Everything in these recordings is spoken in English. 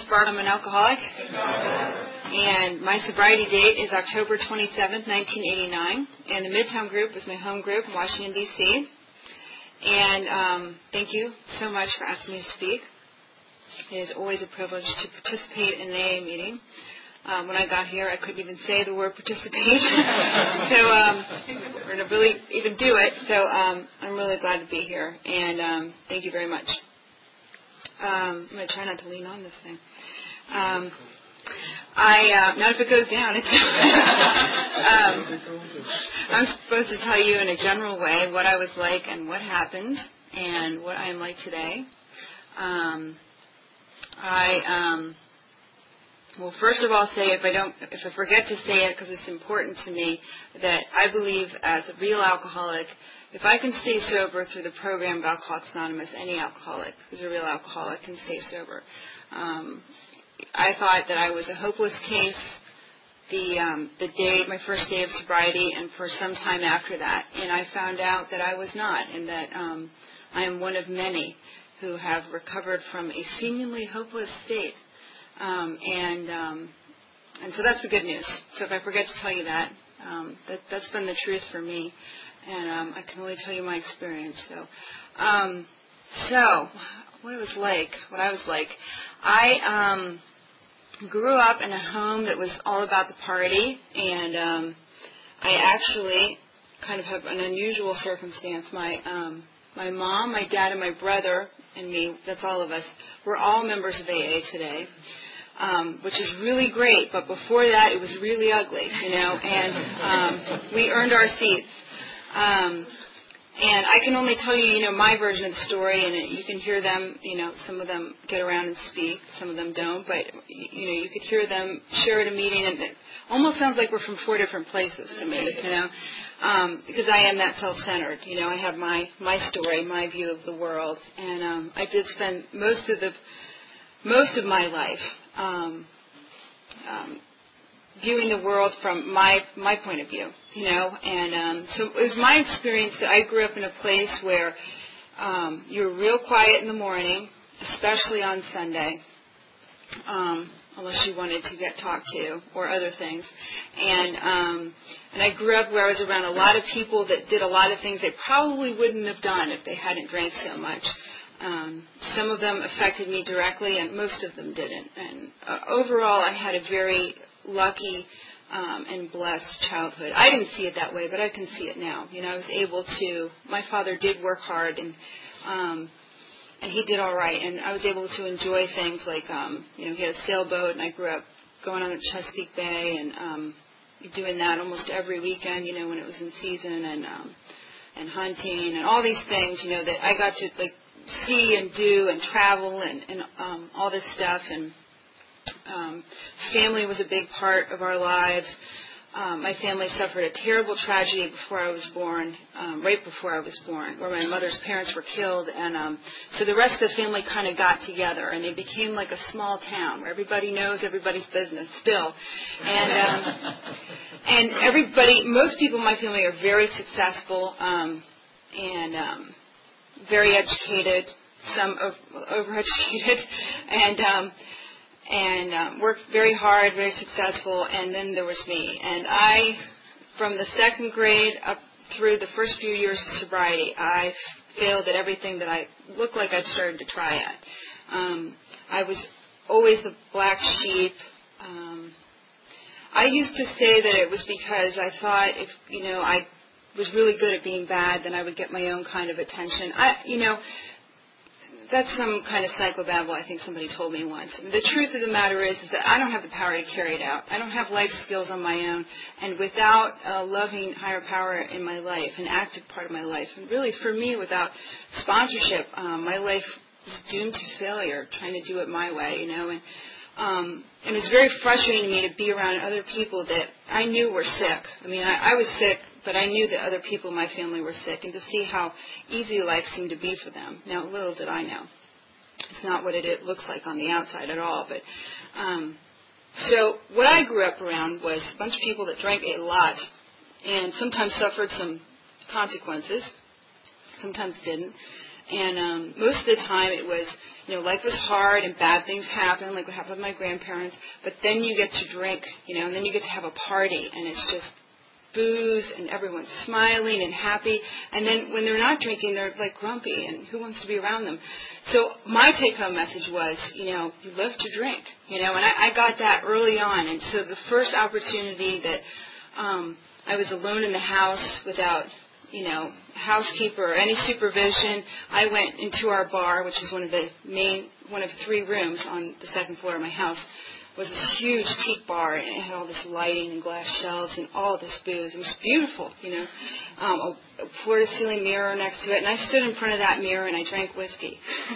Bart. I'm an alcoholic, and my sobriety date is October 27th, 1989, and the Midtown group is my home group in Washington, D.C., and thank you so much for asking me to speak. It is always a privilege to participate in an AA meeting. When I got here, I couldn't even say the word participate, or to really even do it, so I'm really glad to be here, and thank you very much. I'm going to try not to lean on this thing. Not if it goes down. I'm supposed to tell you in a general way what I was like and what happened and what I am like today. Well, first of all, say if I forget to say it because it's important to me, that I believe as a real alcoholic, if I can stay sober through the program of Alcoholics Anonymous, any alcoholic who's a real alcoholic can stay sober. I thought that I was a hopeless case my first day of sobriety, and for some time after that, and I found out that I was not, and that I am one of many who have recovered from a seemingly hopeless state. And so that's the good news. So if I forget to tell you that's been the truth for me, and I can only tell you my experience. So what I was like, I grew up in a home that was all about the party, and I actually kind of have an unusual circumstance. My mom, my dad, and my brother, and me, that's all of us, we're all members of AA today. Which is really great, but before that it was really ugly, and we earned our seats. And I can only tell you, my version of the story, and you can hear them, some of them get around and speak, some of them don't, but, you could hear them share at a meeting, and it almost sounds like we're from 4 different places to me, because I am that self-centered, I have my story, my view of the world, and I did spend most of my life viewing the world from my point of view, and so it was my experience that I grew up in a place where you were real quiet in the morning, especially on Sunday, unless you wanted to get talked to or other things, and I grew up where I was around a lot of people that did a lot of things they probably wouldn't have done if they hadn't drank so much. Some of them affected me directly, and most of them didn't. And overall, I had a very lucky and blessed childhood. I didn't see it that way, but I can see it now. I was able to. My father did work hard, and he did all right. And I was able to enjoy things like, he had a sailboat, and I grew up going on the Chesapeake Bay and doing that almost every weekend. When it was in season, and hunting and all these things. That I got to see and do and travel and all this stuff, and family was a big part of our lives. My family suffered a terrible tragedy before I was born, right before I was born, where my mother's parents were killed, and so the rest of the family kind of got together, and they became like a small town where everybody knows everybody's business still, and most people in my family are very successful, and very educated, some overeducated, and worked very hard, very successful, and then there was me. And I, from the second grade up through the first few years of sobriety, I failed at everything that I looked like I'd started to try at. I was always the black sheep. I used to say that it was because I thought if, I was really good at being bad, then I would get my own kind of attention. That's some kind of psychobabble I think somebody told me once. The truth of the matter is that I don't have the power to carry it out. I don't have life skills on my own, and without a loving higher power in my life, an active part of my life, and really for me, without sponsorship, my life was doomed to failure, trying to do it my way, and it was very frustrating to me to be around other people that I knew were sick. I was sick, but I knew that other people in my family were sick, and to see how easy life seemed to be for them. Now, little did I know. It's not what it looks like on the outside at all. But so what I grew up around was a bunch of people that drank a lot and sometimes suffered some consequences, sometimes didn't. And most of the time it was, life was hard and bad things happen, like what happened with my grandparents. But then you get to drink, and then you get to have a party, and it's just booze, and everyone's smiling and happy. And then when they're not drinking, they're like grumpy, and who wants to be around them? So my take-home message was, you live to drink, and I got that early on. And so the first opportunity that I was alone in the house without, housekeeper or any supervision, I went into our bar, which is one of 3 rooms on the second floor of my house. Was this huge teak bar, and it had all this lighting and glass shelves and all this booze. It was beautiful, a floor-to-ceiling mirror next to it, and I stood in front of that mirror and I drank whiskey.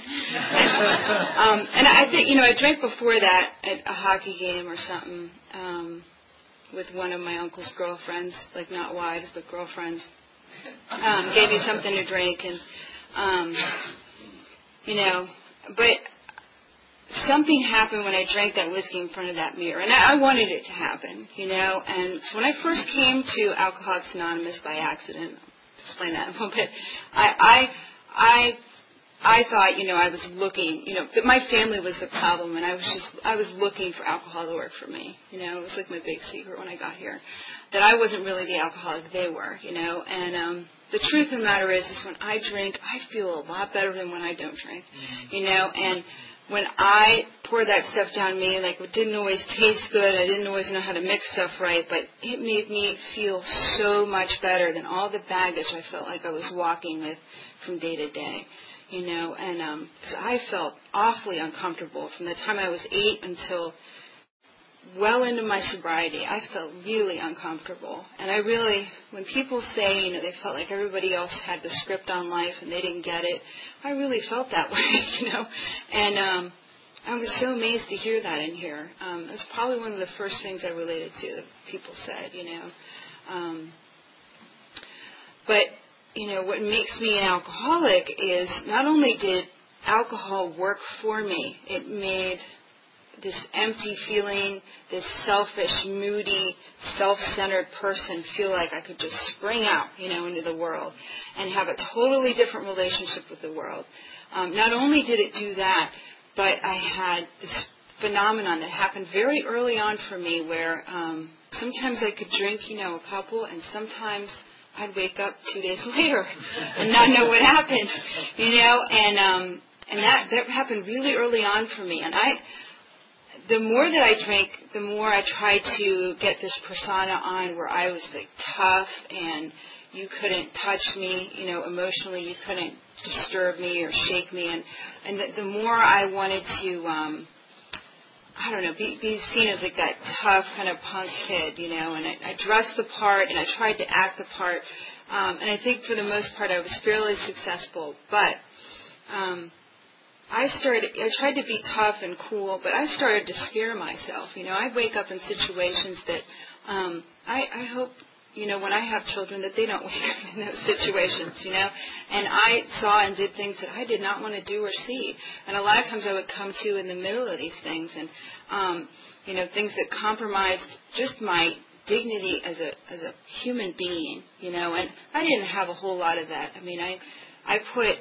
And I think, I drank before that at a hockey game or something with one of my uncle's girlfriends, like not wives, but girlfriends. Gave me something to drink, and, but something happened when I drank that whiskey in front of that mirror, and I wanted it to happen, And so when I first came to Alcoholics Anonymous by accident, I'll explain that in a little bit, I thought, I was looking, that my family was the problem, and I was looking for alcohol to work for me, It was like my big secret when I got here, that I wasn't really the alcoholic they were, And the truth of the matter is when I drink, I feel a lot better than when I don't drink, And when I poured that stuff down me, like it didn't always taste good, I didn't always know how to mix stuff right, but it made me feel so much better than all the baggage I felt like I was walking with from day to day, And 'cause I felt awfully uncomfortable from the time I was 8 until well into my sobriety. I felt really uncomfortable, and I really, when people say, they felt like everybody else had the script on life and they didn't get it, I really felt that way, And I was so amazed to hear that in here. It was probably one of the first things I related to that people said, But, what makes me an alcoholic is not only did alcohol work for me, it made this empty feeling, this selfish, moody, self-centered person feel like I could just spring out, into the world and have a totally different relationship with the world. Not only did it do that, but I had this phenomenon that happened very early on for me where sometimes I could drink, a couple, and sometimes I'd wake up 2 days later and not know what happened, and that happened really early on for me. And the more that I drank, the more I tried to get this persona on where I was like tough and you couldn't touch me, emotionally, you couldn't disturb me or shake me, and the more I wanted to, be seen as like that tough kind of punk kid, and I dressed the part and I tried to act the part, and I think for the most part I was fairly successful, but I tried to be tough and cool, but I started to scare myself. I'd wake up in situations that I hope, when I have children, that they don't wake up in those situations, And I saw and did things that I did not want to do or see. And a lot of times I would come to in the middle of these things and, things that compromised just my dignity as a human being, and I didn't have a whole lot of that. I mean, I put,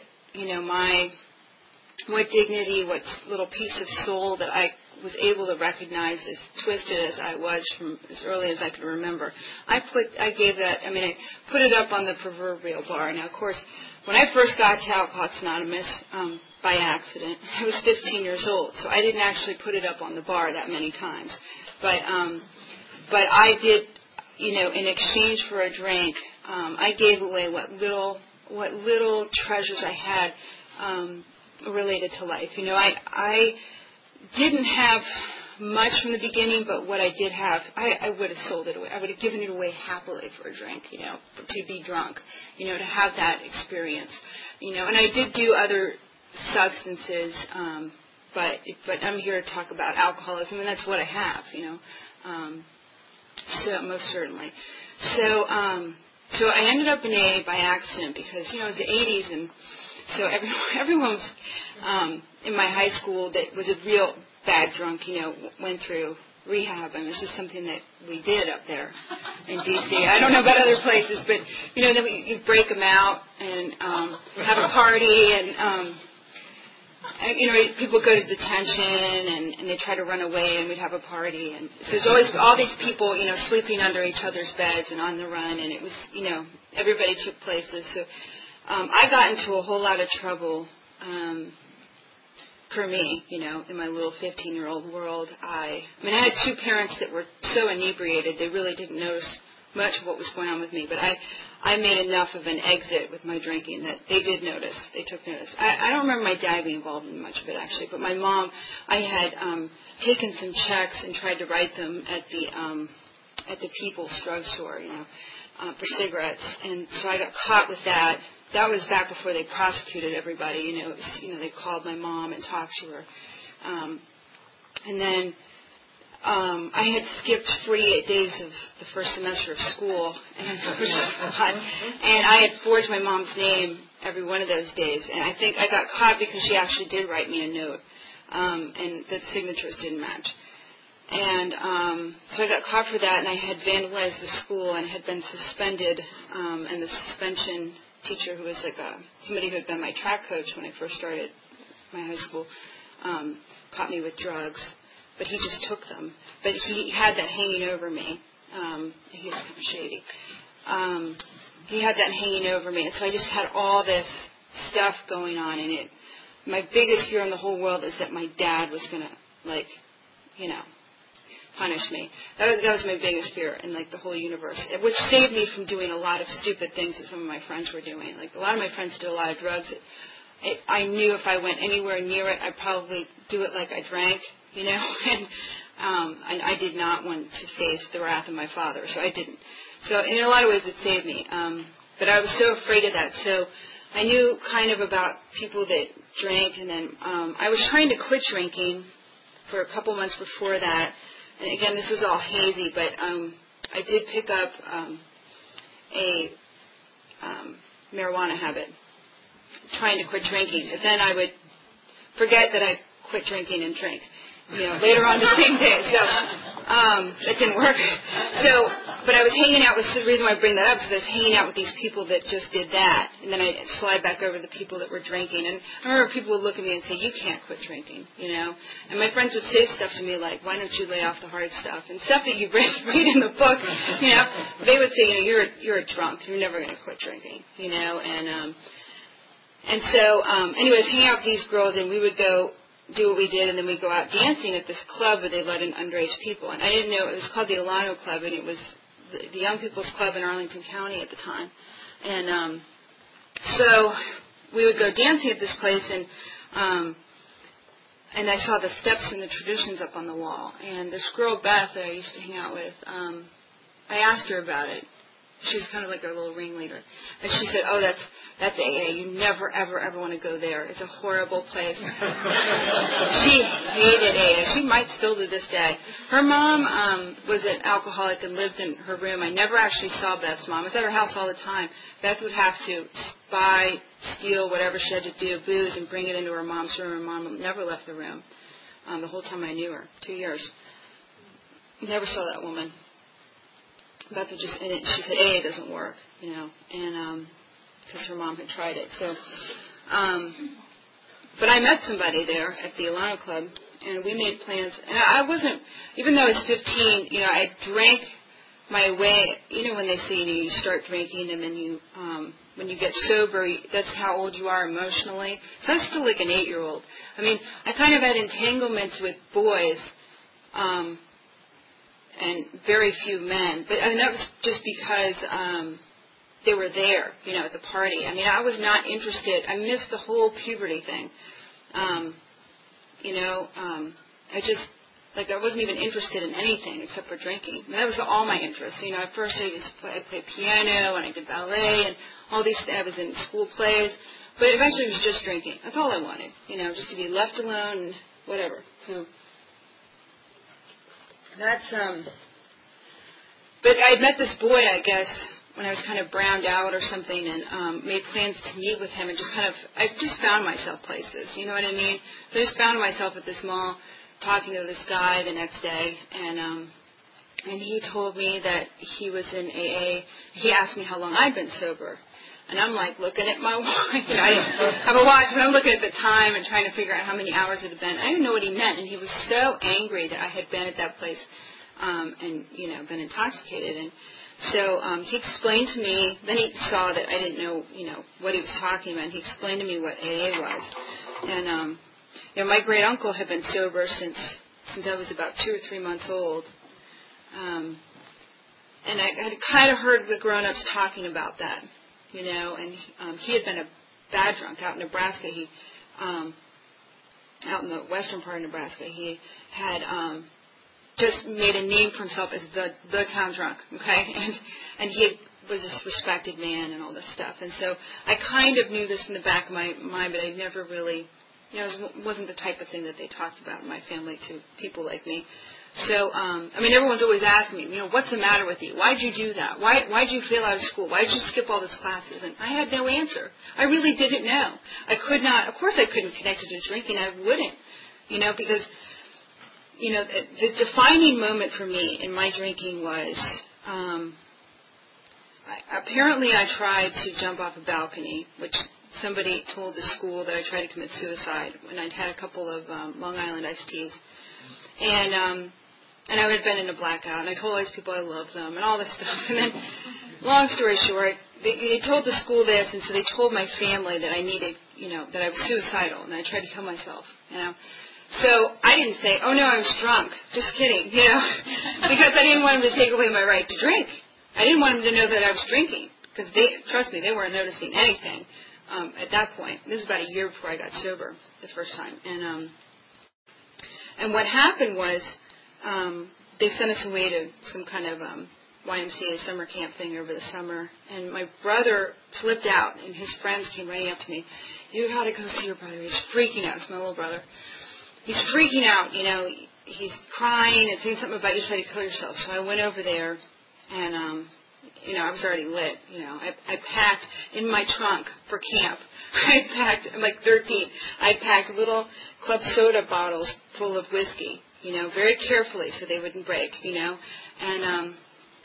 what dignity, what little piece of soul that I was able to recognize, as twisted as I was from as early as I could remember. I put it up on the proverbial bar. Now, of course, when I first got to Alcoholics Anonymous, by accident, I was 15 years old, so I didn't actually put it up on the bar that many times. But I did, in exchange for a drink, I gave away what little treasures I had, related to life. I didn't have much from the beginning, but what I did have, I would have sold it away. I would have given it away happily for a drink, to be drunk, to have that experience, and I did do other substances, but I'm here to talk about alcoholism, and that's what I have, so most certainly. So I ended up in AA by accident because, it was the 80s, and so everyone was in my high school that was a real bad drunk, went through rehab. And it's just something that we did up there in D.C. I don't know about other places, but, then you break them out and have a party and, people go to detention and they try to run away and we'd have a party. And so there's always all these people, sleeping under each other's beds and on the run. And it was, everybody took places. So I got into a whole lot of trouble for me, in my little 15-year-old world. I had two parents that were so inebriated they really didn't notice much of what was going on with me. But I made enough of an exit with my drinking that they did notice. They took notice. I don't remember my dad being involved in much of it, actually. But my mom, I had taken some checks and tried to write them at the People's drugstore, for cigarettes. And so I got caught with that. That was back before they prosecuted everybody. It was, they called my mom and talked to her. And then I had skipped 48 days of the first semester of school, and I had forged my mom's name every one of those days. And I think I got caught because she actually did write me a note, and the signatures didn't match. And so I got caught for that, and I had vandalized the school and had been suspended. And the suspension teacher, who was like somebody who had been my track coach when I first started my high school, caught me with drugs. But he just took them. But he had that hanging over me. He was kind of shady. He had that hanging over me. And so I just had all this stuff going on in it. My biggest fear in the whole world is that my dad was going to, punish me. That was my biggest fear in, the whole universe, which saved me from doing a lot of stupid things that some of my friends were doing. A lot of my friends did a lot of drugs. I knew if I went anywhere near it, I'd probably do it like I drank. And I did not want to face the wrath of my father, so I didn't. So in a lot of ways it saved me. But I was so afraid of that. So I knew kind of about people that drank, and then I was trying to quit drinking for a couple months before that. And again, this is all hazy, but I did pick up a marijuana habit, trying to quit drinking. But then I would forget that I quit drinking and drink. Later on the same day. So that didn't work. But I was hanging out with, the reason why I bring that up is because I was hanging out with these people that just did that. And then I'd slide back over to the people that were drinking. And I remember people would look at me and say, you can't quit drinking, And my friends would say stuff to me like, why don't you lay off the hard stuff? And stuff that you read in the book, They would say, you're a drunk. You're never going to quit drinking, And so, anyways, hang out with these girls, and we would go do what we did, and then we'd go out dancing at this club where they let in underage people. And I didn't know, it was called the Alano Club, and it was the Young People's Club in Arlington County at the time. And so we would go dancing at this place, and I saw the steps and the traditions up on the wall. And this girl, Beth, that I used to hang out with, I asked her about it. She was kind of like our little ringleader. And she said, oh, that's AA. You never, ever, ever want to go there. It's a horrible place. She hated AA. She might still to this day. Her mom was an alcoholic and lived in her room. I never actually saw Beth's mom. I was at her house all the time. Beth would have to steal whatever she had to do, booze, and bring it into her mom's room. Her mom never left the room the whole time I knew her, 2 years. Never saw that woman. Beth would just, and she said, AA doesn't work, and because her mom had tried it. So, but I met somebody there at the Alano Club, and we made plans. And I wasn't, even though I was 15, I drank my way. When they say you start drinking, and then when you get sober, that's how old you are emotionally. So I was still like an 8-year-old. I kind of had entanglements with boys. And very few men. But that was just because they were there, at the party. I was not interested. I missed the whole puberty thing. I wasn't even interested in anything except for drinking. That was all my interests. At first I played piano and I did ballet and all these. I was in school plays, but eventually it was just drinking. That's all I wanted. Just to be left alone and whatever. So. That's, but I met this boy, I guess, when I was kind of browned out or something, and made plans to meet with him, and I just found myself places, you know what I mean? So I just found myself at this mall talking to this guy the next day, and he told me that he was in AA. He asked me how long I'd been sober. And I'm like looking at my watch. I didn't have a watch, but I'm looking at the time and trying to figure out how many hours it had been. I didn't know what he meant, and he was so angry that I had been at that place and, been intoxicated. And so he explained to me, then he saw that I didn't know, what he was talking about. He explained to me what AA was. And, my great-uncle had been sober since I was about 2 or 3 months old. And I had kind of heard the grown-ups talking about that, and he had been a bad drunk out in Nebraska. Out in the western part of Nebraska, he had just made a name for himself as the town drunk, okay? And he was this respected man and all this stuff. And so I kind of knew this in the back of my mind, but I never really, it wasn't the type of thing that they talked about in my family to people like me. So, everyone's always asking me, what's the matter with you? Why'd you do that? Why'd you fail out of school? Why'd you skip all those classes? And I had no answer. I really didn't know. I could not, of course I couldn't connect it to drinking. I wouldn't, because, the defining moment for me in my drinking was, apparently I tried to jump off a balcony, which somebody told the school that I tried to commit suicide when I'd had a couple of Long Island iced teas. And I had been in a blackout, and I told all these people I loved them and all this stuff. And then, long story short, they told the school this, and so they told my family that I needed, that I was suicidal, and I tried to kill myself, So I didn't say, oh, no, I was drunk. Just kidding, because I didn't want them to take away my right to drink. I didn't want them to know that I was drinking, because trust me, they weren't noticing anything at that point. This is about a year before I got sober the first time. And what happened was they sent us away to some kind of YMCA summer camp thing over the summer, and my brother flipped out, and his friends came running up to me. You got to go see your brother. He's freaking out. It's my little brother. He's freaking out. He's crying and saying something about you trying to kill yourself. So I went over there, and I was already lit. I packed in my trunk for camp. I'm like 13. I packed little club soda bottles full of whiskey, very carefully so they wouldn't break, and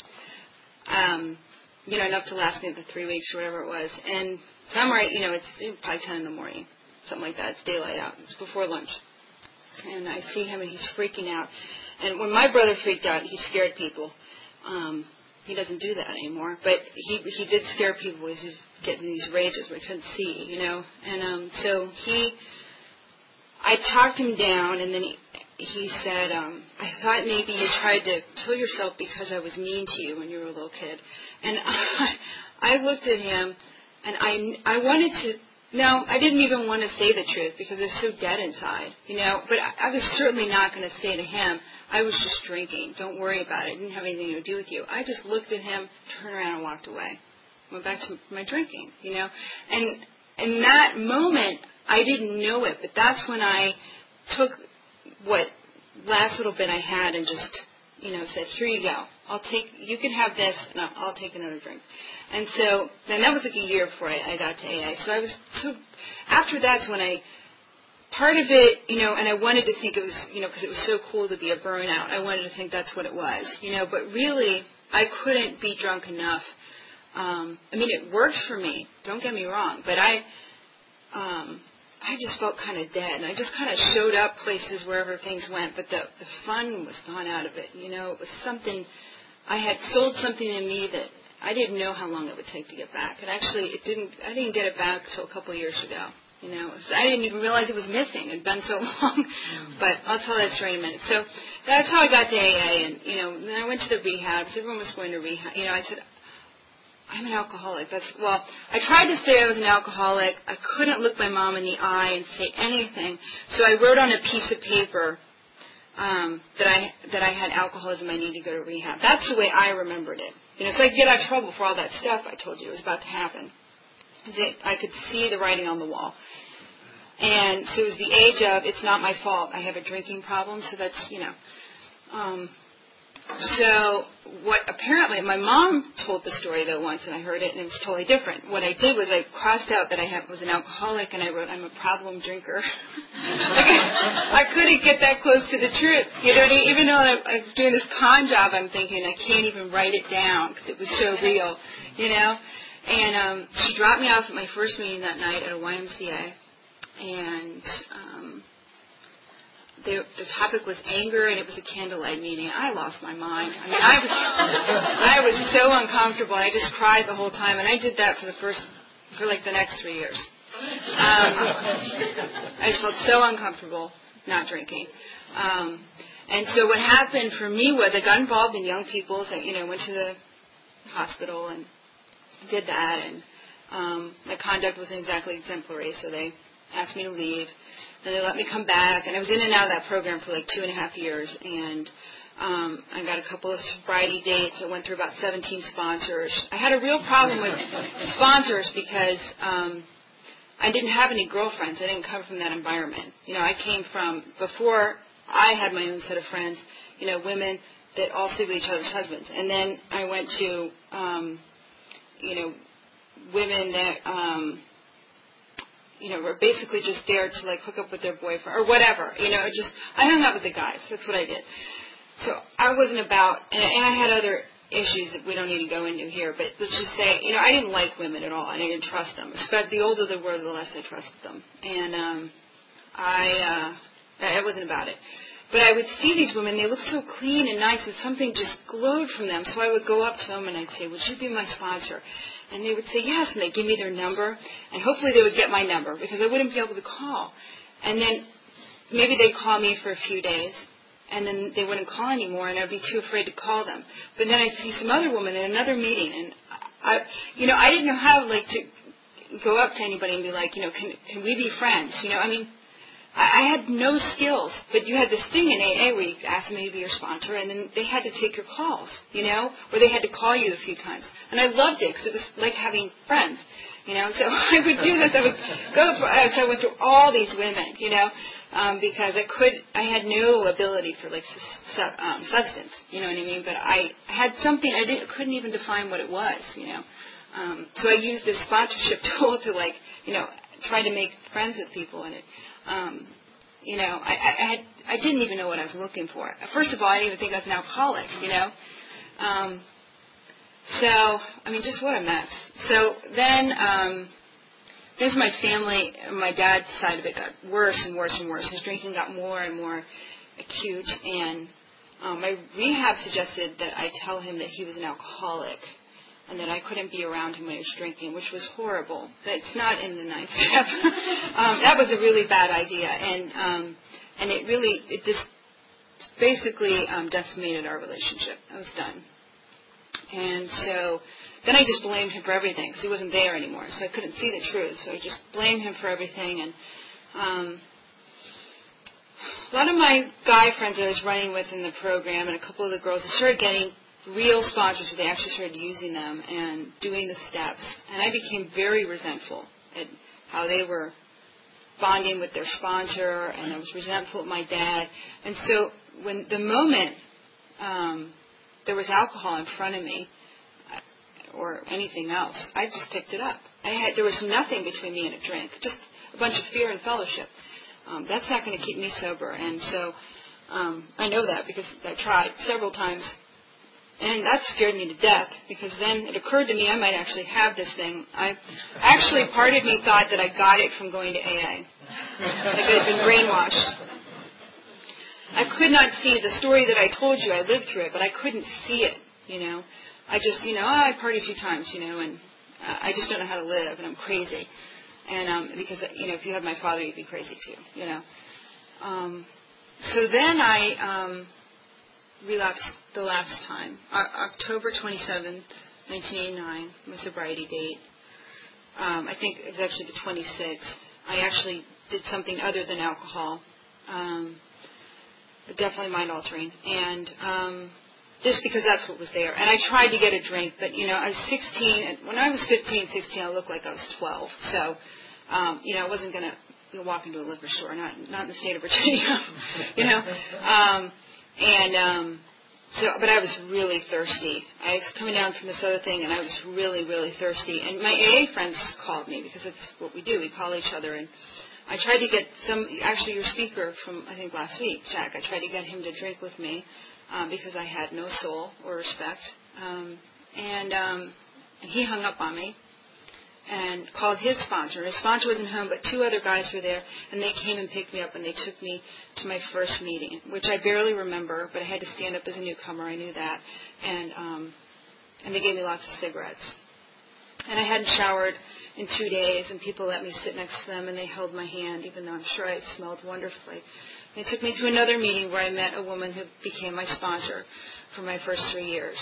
enough to last me the 3 weeks or whatever it was. And so I'm right, it's probably 10 in the morning, something like that. It's daylight out. It's before lunch. And I see him, and he's freaking out. And when my brother freaked out, he scared people. He doesn't do that anymore, but he did scare people. He was getting these rages where he couldn't see, And so I talked him down, and then he said, I thought maybe you tried to kill yourself because I was mean to you when you were a little kid. And I looked at him, and I wanted to. No, I didn't even want to say the truth because it was so dead inside, But I was certainly not going to say to him, I was just drinking. Don't worry about it. It didn't have anything to do with you. I just looked at him, turned around, and walked away. Went back to my drinking, And in that moment, I didn't know it, but that's when I took what last little bit I had and just, said, here you go. You can have this, and I'll take another drink. And so, then that was like a year before I got to AA. So after that's when part of it, and I wanted to think it was, because it was so cool to be a burnout, I wanted to think that's what it was, but really, I couldn't be drunk enough. It worked for me, don't get me wrong, but I just felt kind of dead, and I just kind of showed up places wherever things went, but the fun was gone out of it, It was something, I had sold something in me that I didn't know how long it would take to get back, and actually I didn't get it back until a couple of years ago, So I didn't even realize it was missing. It had been so long, but I'll tell that story in a minute. So that's how I got to AA, and, then I went to the rehabs. Everyone was going to rehab. I said, I'm an alcoholic. I tried to say I was an alcoholic. I couldn't look my mom in the eye and say anything. So I wrote on a piece of paper that I had alcoholism. I need to go to rehab. That's the way I remembered it. So I could get out of trouble for all that stuff I told you was about to happen. I could see the writing on the wall. And so it was the age of, it's not my fault. I have a drinking problem. So that's, So what apparently, my mom told the story though once, and I heard it, and it was totally different. What I did was I crossed out that I was an alcoholic, and I wrote, I'm a problem drinker. I couldn't get that close to the truth. You know, even though I'm doing this con job, I'm thinking I can't even write it down because it was so real, you know. And she dropped me off at my first meeting that night at a YMCA, and the topic was anger, and it was a candlelight meeting. I lost my mind. I mean, I was so uncomfortable. I just cried the whole time, and I did that for the next 3 years. I just felt so uncomfortable not drinking. And so what happened for me was I got involved in young people's. I, went to the hospital and did that, and my conduct wasn't exactly exemplary, so they asked me to leave. And they let me come back, and I was in and out of that program for 2.5 years, and I got a couple of sobriety dates. I went through about 17 sponsors. I had a real problem with sponsors because I didn't have any girlfriends. I didn't come from that environment. I came from, before I had my own set of friends, women that all sleep with each other's husbands. And then I went to, women that... were basically just there to hook up with their boyfriend or whatever. I hung out with the guys. That's what I did. So I wasn't about, and I had other issues that we don't need to go into here, but let's just say, I didn't like women at all, and I didn't trust them. The older they were, the less I trusted them. And I wasn't about it. But I would see these women, they looked so clean and nice, and something just glowed from them. So I would go up to them and I'd say, would you be my sponsor? And they would say yes, and they'd give me their number, and hopefully they would get my number because I wouldn't be able to call. And then maybe they'd call me for a few days, and then they wouldn't call anymore, and I'd be too afraid to call them. But then I'd see some other woman in another meeting, and I didn't know how to go up to anybody and be like, can we be friends? I had no skills, but you had this thing in AA where you asked me to be your sponsor, and then they had to take your calls, or they had to call you a few times. And I loved it because it was like having friends, So I would do this. I would go, so I went through all these women, because I had no ability for substance, you know what I mean? But I had something, couldn't even define what it was, So I used this sponsorship tool to try to make friends with people, and it. I didn't even know what I was looking for. First of all, I didn't even think I was an alcoholic, just what a mess. So then, as my family, my dad's side of it got worse and worse and worse. His drinking got more and more acute, and my rehab suggested that I tell him that he was an alcoholic and that I couldn't be around him when he was drinking, which was horrible. That's not in the ninth step. That was a really bad idea, and it just basically decimated our relationship. I was done. And so then I just blamed him for everything because he wasn't there anymore, so I couldn't see the truth. So I just blamed him for everything, and a lot of my guy friends that I was running with in the program and a couple of the girls, they started getting real sponsors where they actually started using them and doing the steps. And I became very resentful at how they were bonding with their sponsor, and I was resentful of my dad. And so when the moment there was alcohol in front of me or anything else, I just picked it up. There was nothing between me and a drink, just a bunch of fear and fellowship. That's not going to keep me sober. And so I know that because I tried several times. And that scared me to death because then it occurred to me I might actually have this thing. Part of me thought that I got it from going to AA. Like I had been brainwashed. I could not see the story that I told you. I lived through it, but I couldn't see it, I just, I party a few times, and I just don't know how to live, and I'm crazy. And because, if you had my father, you'd be crazy too, So then I relapsed the last time. October 27th, 1989, my sobriety date. I think it was actually the 26th. I actually did something other than alcohol, definitely mind-altering, and just because that's what was there. And I tried to get a drink, but, I was 16. And when I was 15, 16, I looked like I was 12. So, I wasn't going to walk into a liquor store, not in the state of Virginia, But I was really thirsty. I was coming down from this other thing, and I was really, really thirsty. And my AA friends called me because that's what we do. We call each other. And I tried to get actually your speaker from, I think, last week, Jack, I tried to get him to drink with me because I had no soul or respect. And he hung up on me and called his sponsor. His sponsor wasn't home, but two other guys were there, and they came and picked me up, and they took me to my first meeting, which I barely remember, but I had to stand up as a newcomer. I knew that. And they gave me lots of cigarettes. And I hadn't showered in 2 days, and people let me sit next to them, and they held my hand, even though I'm sure I smelled wonderfully. They took me to another meeting where I met a woman who became my sponsor for my first 3 years.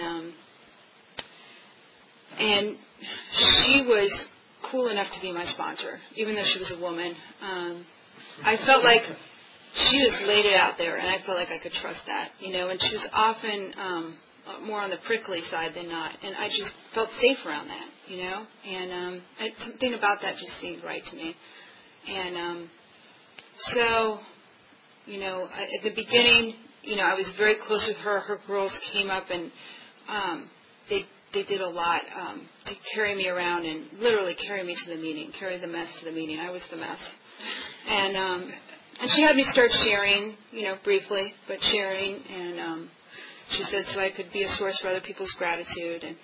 And she was cool enough to be my sponsor, even though she was a woman. I felt like she just laid it out there, and I felt like I could trust that, and she was often more on the prickly side than not, and I just felt safe around that, and something about that just seemed right to me. And so, at the beginning, I was very close with her. Her girls came up, and they did a lot to carry me around and literally carry me to the meeting, carry the mess to the meeting. I was the mess. And she had me start sharing, briefly, but sharing. And she said so I could be a source for other people's gratitude. And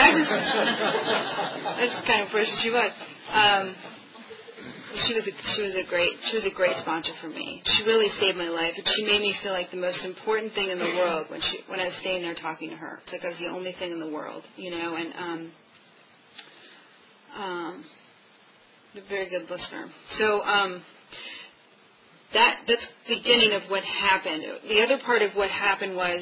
that's kind of where she was. She was a great sponsor for me. She really saved my life, and she made me feel like the most important thing in the world when I was staying there talking to her. It's like I was the only thing in the world, and a very good listener. So that's the beginning of what happened. The other part of what happened was,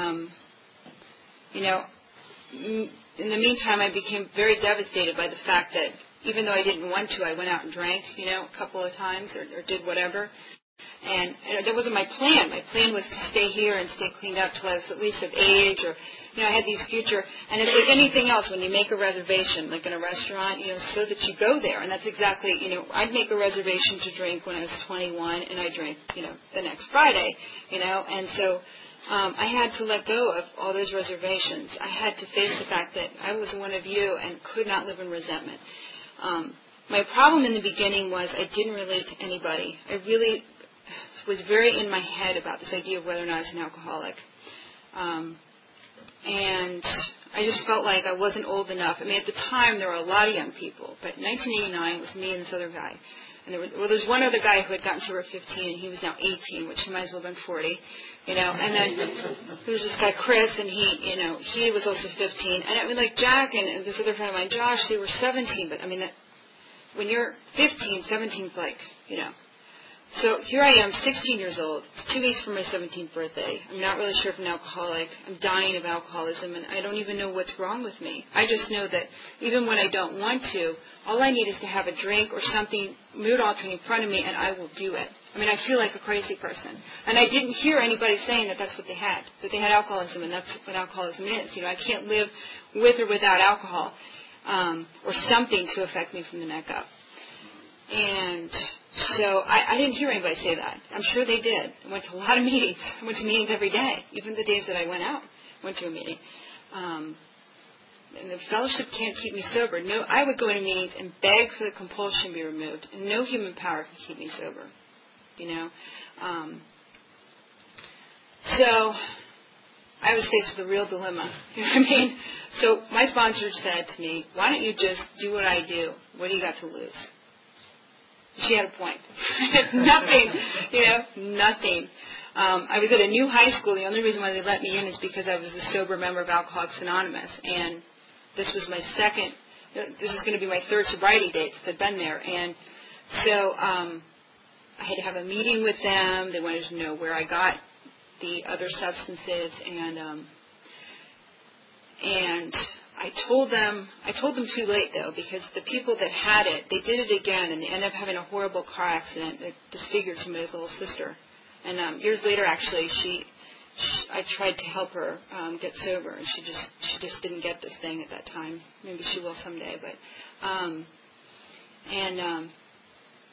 in the meantime, I became very devastated by the fact that even though I didn't want to, I went out and drank, a couple of times or did whatever. And that wasn't my plan. My plan was to stay here and stay cleaned up till I was at least of age, or, I had these future. And it's like anything else, when you make a reservation, like in a restaurant, so that you go there. And that's exactly, I'd make a reservation to drink when I was 21, and I drank, the next Friday, And so I had to let go of all those reservations. I had to face the fact that I was one of you and could not live in resentment. My problem in the beginning was I didn't relate to anybody. I really was very in my head about this idea of whether or not I was an alcoholic. And I just felt like I wasn't old enough. At the time, there were a lot of young people, but in 1989, it was me and this other guy. And there was one other guy who had gotten sober at 15, and he was now 18, which he might as well have been 40, And then there was this guy, Chris, and he was also 15. And like Jack and this other friend of mine, Josh, they were 17. But when you're 15, 17's like, So here I am, 16 years old. It's 2 weeks from my 17th birthday. I'm not really sure if I'm an alcoholic. I'm dying of alcoholism, and I don't even know what's wrong with me. I just know that even when I don't want to, all I need is to have a drink or something, mood altering in front of me, and I will do it. I feel like a crazy person. And I didn't hear anybody saying that that's what they had, that they had alcoholism, and that's what alcoholism is. I can't live with or without alcohol or something to affect me from the neck up. And so I didn't hear anybody say that. I'm sure they did. I went to a lot of meetings. I went to meetings every day, even the days that I went out. I went to a meeting. And the fellowship can't keep me sober. No, I would go into meetings and beg for the compulsion to be removed, and no human power can keep me sober. So I was faced with a real dilemma. So my sponsor said to me, "Why don't you just do what I do? What do you got to lose?" She had a point. Nothing, nothing. I was at a new high school. The only reason why they let me in is because I was a sober member of Alcoholics Anonymous. And this was going to be my third sobriety date since I'd been there. And so I had to have a meeting with them. They wanted to know where I got the other substances. And I told them too late, though, because the people that had it, they did it again, and they ended up having a horrible car accident that disfigured somebody's little sister. And years later, actually, I tried to help her get sober, and she just didn't get this thing at that time. Maybe she will someday, but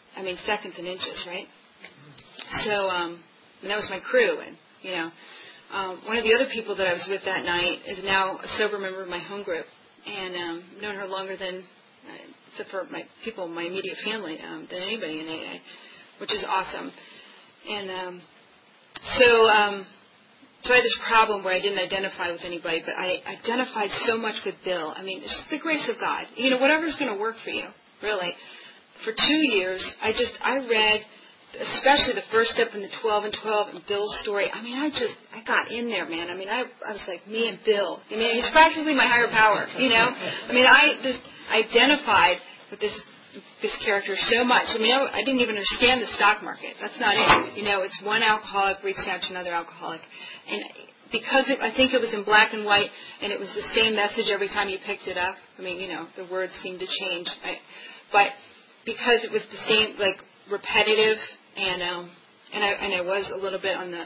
seconds and inches, right? So and that was my crew, and one of the other people that I was with that night is now a sober member of my home group, and known her longer than, except for my immediate family, than anybody in AA, which is awesome. And so I had this problem where I didn't identify with anybody, but I identified so much with Bill. I mean, it's the grace of God. Whatever's going to work for you, really. For 2 years, I read, especially the first step in the 12 and 12 and Bill's story. I mean, I got in there, man. I mean, I was like, me and Bill. I mean, he's practically my higher power, I mean, I just identified with this character so much. I mean, I didn't even understand the stock market. That's not it. It's one alcoholic reaching out to another alcoholic. And because I think it was in black and white, and it was the same message every time you picked it up. I mean, the words seemed to change. But because it was the same, like, repetitive, and I was a little bit on the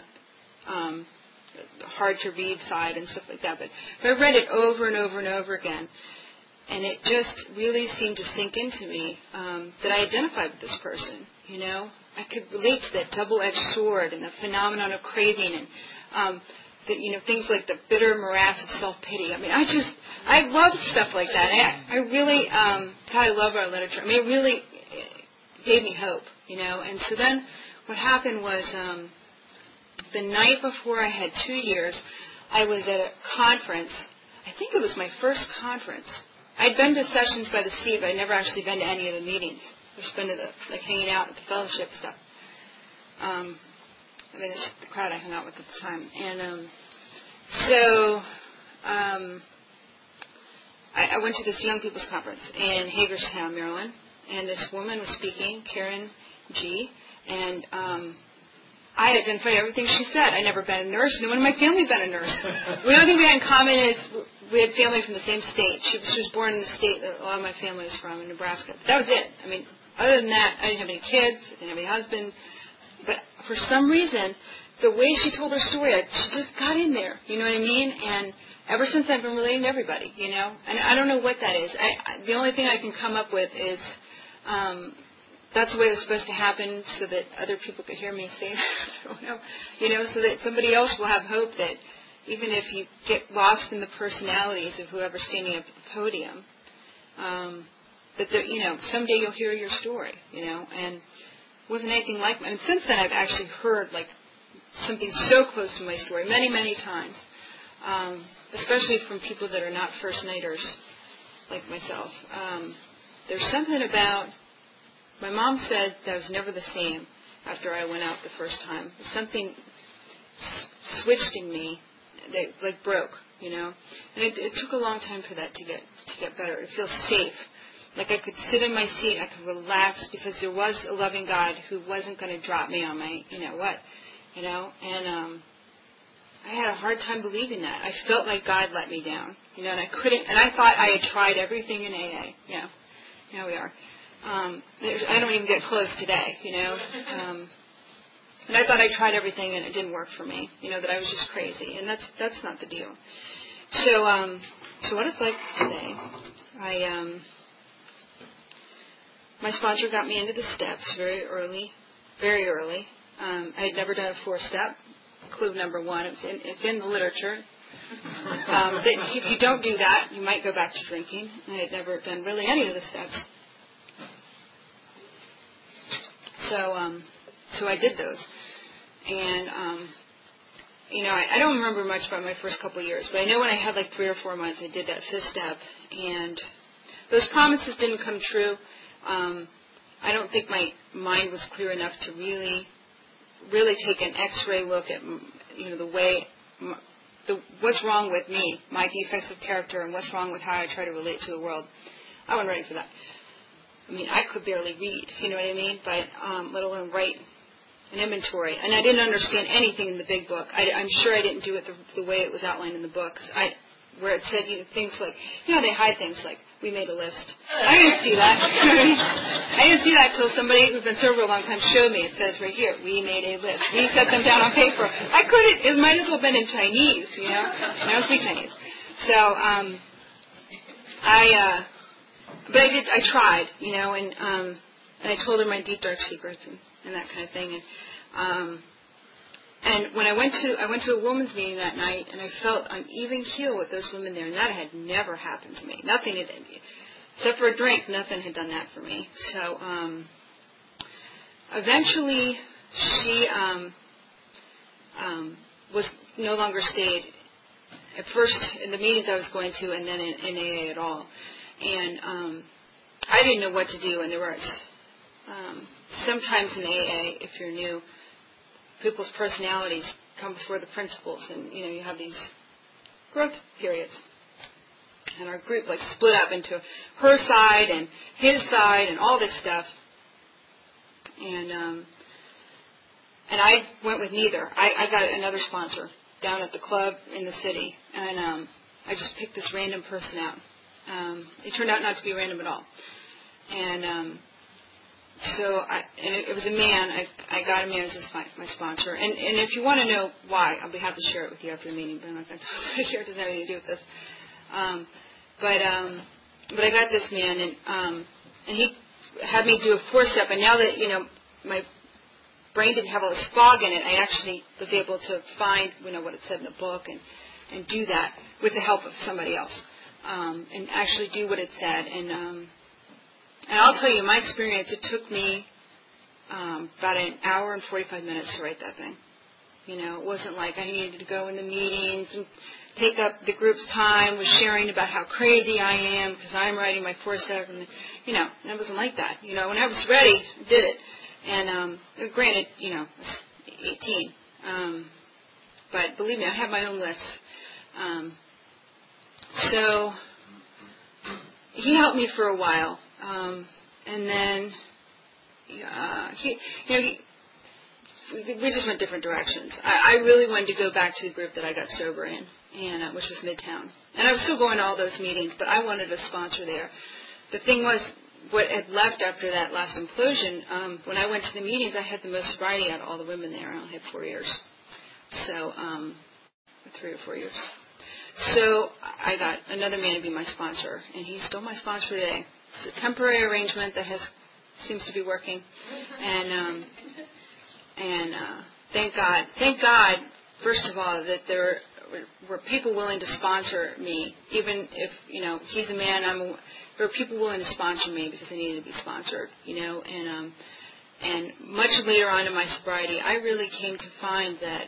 hard to read side and stuff like that. But I read it over and over and over again. And it just really seemed to sink into me that I identified with this person, I could relate to that double-edged sword and the phenomenon of craving and, things like the bitter morass of self-pity. I mean, I love stuff like that. I really, God, I love our literature. I mean, it really gave me hope, And so then what happened was the night before I had 2 years, I was at a conference. I think it was my first conference. I'd been to Sessions by the Sea, but I'd never actually been to any of the meetings. I'd just been to hanging out at the fellowship stuff. It's the crowd I hung out with at the time. And so I went to this young people's conference in Hagerstown, Maryland, and this woman was speaking, Karen G., and I identified everything she said. I'd never been a nurse. No one in my family had been a nurse. The only thing we had in common is we had family from the same state. She was born in the state that a lot of my family is from, in Nebraska. But that was it. I mean, other than that, I didn't have any kids. I didn't have any husband. But for some reason, the way she told her story, she just got in there. You know what I mean? And ever since, I've been relating to everybody, And I don't know what that is. The only thing I can come up with is that's the way it was supposed to happen so that other people could hear me say that. I don't know. So that somebody else will have hope that even if you get lost in the personalities of whoever's standing up at the podium, that someday you'll hear your story, and it wasn't anything like mine. And since then, I've actually heard, like, something so close to my story many, many times, especially from people that are not first-nighters like myself. There's something about, my mom said that I was never the same after I went out the first time. Something switched in me that, like, broke, And it took a long time for that to get better. It feels safe. Like I could sit in my seat, I could relax because there was a loving God who wasn't going to drop me on my, and I had a hard time believing that. I felt like God let me down, and I couldn't, and I thought I had tried everything in AA, Now we are. I don't even get close today, and I thought I tried everything and it didn't work for me, that I was just crazy, and that's not the deal. So what it's like today, my sponsor got me into the steps very early. I had never done a 4-step. Clue number 1, it's in the literature. That if you don't do that, you might go back to drinking. I had never done really any of the steps. So I did those. And, I don't remember much about my first couple of years, but I know when I had like 3 or 4 months, I did that 5th step. And those promises didn't come true. I don't think my mind was clear enough to really take an X-ray look at, the way, what's wrong with me, my defects of character, and what's wrong with how I try to relate to the world. I wasn't ready for that. I mean, I could barely read, you know what I mean? But let alone write an inventory. And I didn't understand anything in the big book. I'm sure I didn't do it the way it was outlined in the book. Where it said, things like, they hide things like, we made a list. I didn't see that. I didn't see that until somebody who's been sober a long time showed me. It says right here, we made a list. We set them down on paper. I couldn't. It might as well have been in Chinese, And I don't speak Chinese. So, but I did. I tried, and I told her my deep dark secrets and that kind of thing. And when I went to a women's meeting that night, and I felt on even keel with those women there, and that had never happened to me. Nothing had, except for a drink, nothing had done that for me. So eventually, she was no longer stayed. At first, in the meetings I was going to, and then in AA at all. And I didn't know what to do, and there were sometimes in AA, if you're new, people's personalities come before the principles, and you have these growth periods. And our group split up into her side and his side and all this stuff. And I went with neither. I got another sponsor down at the club in the city, and I just picked this random person out. It turned out not to be random at all. And so it was a man. I got a man as my sponsor. And if you want to know why, I'll be happy to share it with you after the meeting, but I'm not going to talk about it here. It doesn't have anything to do with this. But I got this man, and he had me do a 4-step. And now that my brain didn't have all this fog in it, I actually was able to find what it said in the book and do that with the help of somebody else, and actually do what it said. And I'll tell you, my experience, it took me about an hour and 45 minutes to write that thing. It wasn't like I needed to go into meetings and take up the group's time with sharing about how crazy I am because I'm writing my 4-step. And, it wasn't like that. When I was ready, I did it. And granted, I was 18. But believe me, I have my own lists. So he helped me for a while. And then we just went different directions. I really wanted to go back to the group that I got sober in, and which was Midtown. And I was still going to all those meetings, but I wanted a sponsor there. The thing was, what had left after that last implosion, when I went to the meetings, I had the most sobriety out of all the women there. I only had 4 years. So, 3 or 4 years. So I got another man to be my sponsor, and he's still my sponsor today. It's a temporary arrangement that seems to be working, and thank God, first of all, that there were people willing to sponsor me, even if he's a man. There were people willing to sponsor me because I needed to be sponsored, and much later on in my sobriety, I really came to find that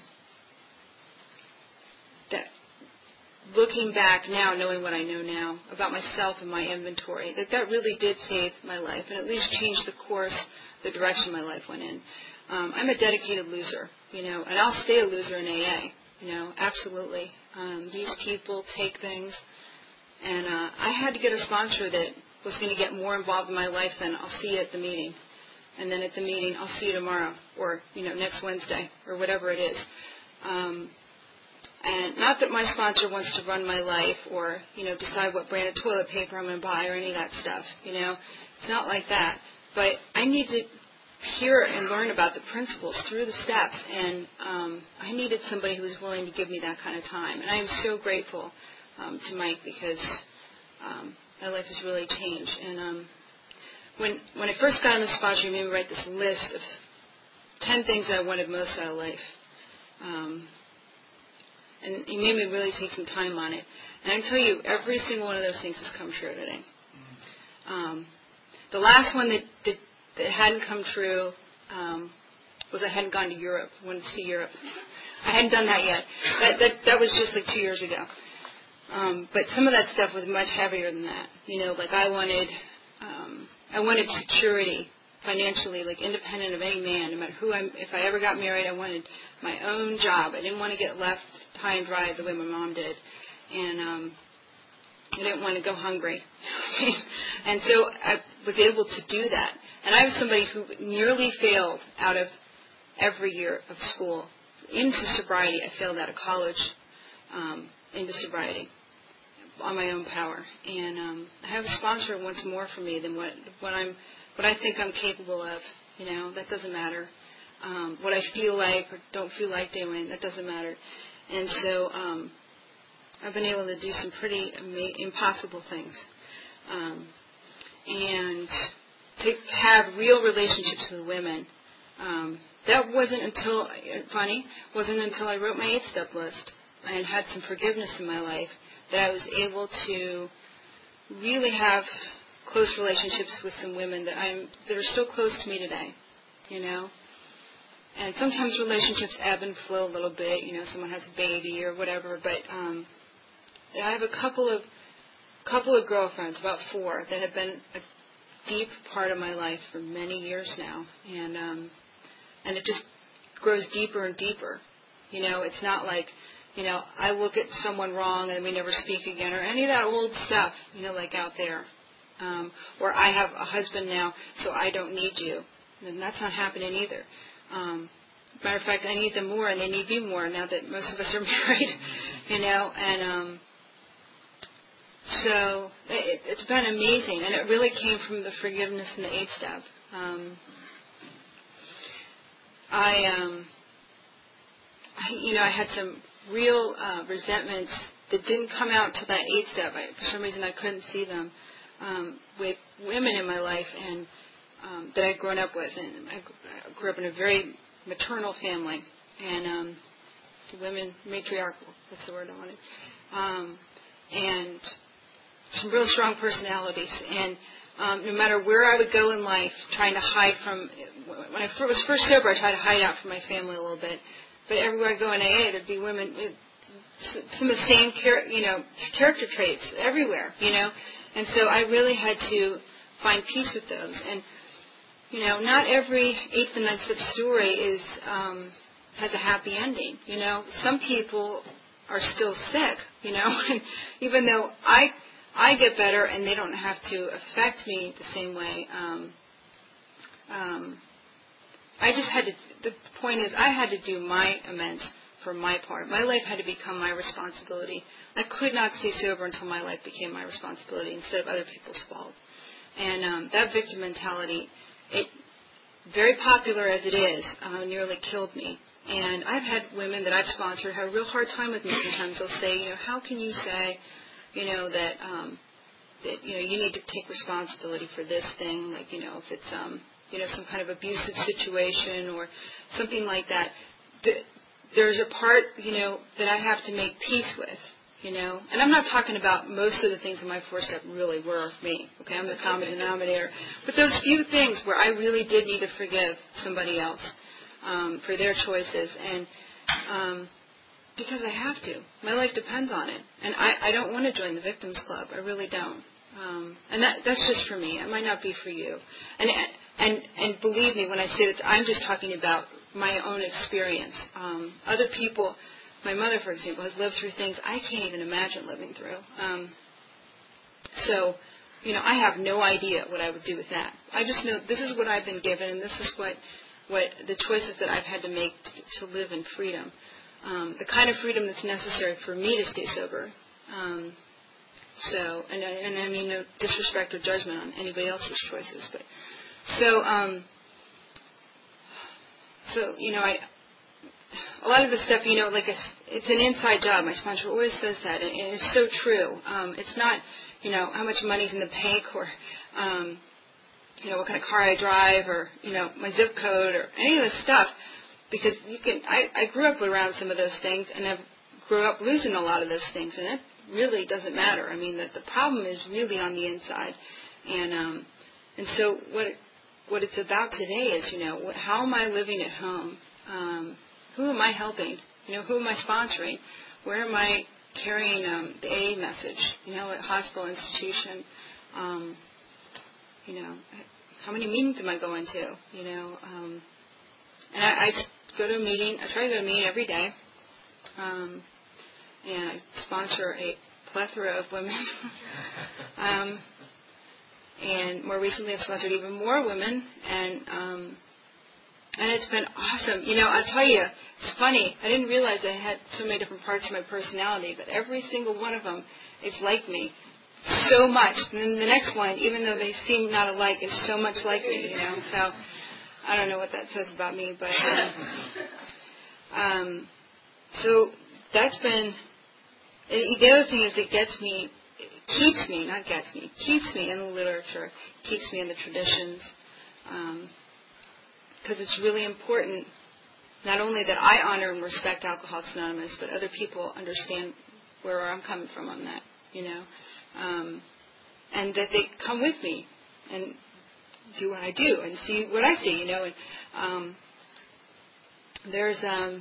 looking back now, knowing what I know now about myself and my inventory, that really did save my life and at least changed the course, the direction my life went in. I'm a dedicated loser, and I'll stay a loser in AA, absolutely. These people take things, and I had to get a sponsor that was going to get more involved in my life than I'll see you at the meeting, and then at the meeting I'll see you tomorrow, or next Wednesday, or whatever it is. And not that my sponsor wants to run my life or, decide what brand of toilet paper I'm going to buy or any of that stuff, It's not like that. But I need to hear and learn about the principles through the steps, and I needed somebody who was willing to give me that kind of time. And I am so grateful to Mike because my life has really changed. And when I first got on the sponsor, he made me write this list of 10 things I wanted most out of life. And he made me really take some time on it. And I can tell you, every single one of those things has come true today. The last one that hadn't come true was I hadn't gone to Europe. I wanted to see Europe. I hadn't done that yet. That was just 2 years ago. But some of that stuff was much heavier than that. I wanted security financially, independent of any man, no matter who if I ever got married, I wanted my own job. I didn't want to get left high and dry the way my mom did. And I didn't want to go hungry. And so I was able to do that. And I was somebody who nearly failed out of every year of school. Into sobriety, I failed out of college into sobriety on my own power. And I have a sponsor who wants more from me than what I think I'm capable of. That doesn't matter. What I feel like or don't feel like doing, that doesn't matter. And so I've been able to do some pretty impossible things. And to have real relationships with women That wasn't until I wrote my 8-step list and had some forgiveness in my life that I was able to really have close relationships with some women that are still close to me today, you know. And sometimes relationships ebb and flow a little bit, you know, someone has a baby or whatever, but I have a couple of girlfriends, about 4, that have been a deep part of my life for many years now, and it just grows deeper and deeper. You know, it's not like, you know, I look at someone wrong and we never speak again, or any of that old stuff, you know, like out there. Or I have a husband now, so I don't need you. And that's not happening either. Matter of fact, I need them more, and they need me more now that most of us are married, you know. And so it's been amazing, and it really came from the forgiveness and the 8-step. I had some real resentments that didn't come out to that 8-step. For some reason, I couldn't see them with women in my life and that I'd grown up with. And I grew up in a very maternal family, and women, matriarchal, that's the word I wanted, and some real strong personalities. And no matter where I would go in life, trying to hide from, when I was first sober, I tried to hide out from my family a little bit. But everywhere I go in AA, there'd be women with some of the same character traits everywhere, you know. And so I really had to find peace with those. And, you know, not every 8th and 9th step story has a happy ending, you know. Some people are still sick, you know. And even though I get better and they don't have to affect me the same way, I just had to, the point is I had to do my amends for my part. My life had to become my responsibility. I could not stay sober until my life became my responsibility instead of other people's fault. And that victim mentality, very popular as it is, nearly killed me. And I've had women that I've sponsored have a real hard time with me sometimes. They'll say, you know, how can you say, you know, that you know, you need to take responsibility for this thing, like, you know, if it's you know, some kind of abusive situation or something like that. There's a part, you know, that I have to make peace with, you know. And I'm not talking about most of the things in my 4-step really were me. Okay, I'm the common denominator. But those few things where I really did need to forgive somebody else for their choices, and because I have to. My life depends on it. And I don't want to join the Victims Club. I really don't. And that's just for me. It might not be for you. And believe me when I say this, I'm just talking about my own experience. Other people, my mother, for example, has lived through things I can't even imagine living through. So, you know, I have no idea what I would do with that. I just know this is what I've been given, and this is what the choices that I've had to make to live in freedom. The kind of freedom that's necessary for me to stay sober. So, and I mean no disrespect or judgment on anybody else's choices, but so you know, a lot of the stuff, you know, like it's an inside job. My sponsor always says that, and it's so true. It's not, you know, how much money's in the bank or, you know, what kind of car I drive or, you know, my zip code or any of this stuff, because I grew up around some of those things, and I grew up losing a lot of those things, and it really doesn't matter. I mean, the problem is really on the inside, and so what it's about today is, you know, how am I living at home? Who am I helping? You know, who am I sponsoring? Where am I carrying the AA message? You know, at hospital, institution. You know, how many meetings am I going to? You know, and I go to a meeting. I try to go to a meeting every day. And I sponsor a plethora of women. And more recently, I've sponsored even more women, and it's been awesome. You know, I'll tell you, it's funny. I didn't realize I had so many different parts of my personality, but every single one of them is like me so much. And then the next one, even though they seem not alike, is so much like me. You know, so I don't know what that says about me, but so that's been. The other thing is, it keeps me in the literature, keeps me in the traditions. because it's really important not only that I honor and respect Alcoholics Anonymous, but other people understand where I'm coming from on that, and that they come with me and do what I do and see what I see, And there's,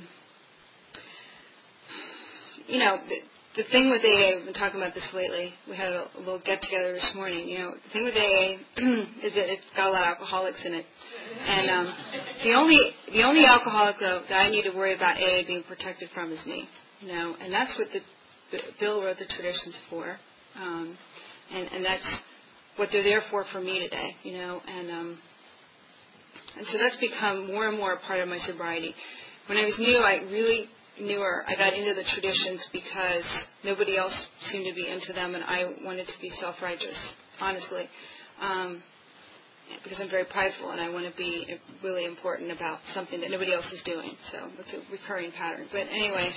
the thing with AA, we've been talking about this lately. We had a little get-together this morning. The thing with AA is that it's got a lot of alcoholics in it. And the only alcoholic, though, that I need to worry about AA being protected from is me. And that's what the Bill wrote the traditions for. And that's what they're there for me today, And so that's become more and more a part of my sobriety. When I was new, I really I got into the traditions because nobody else seemed to be into them, and I wanted to be self-righteous, honestly, because I'm very prideful, and I want to be really important about something that nobody else is doing. So it's a recurring pattern. But anyway,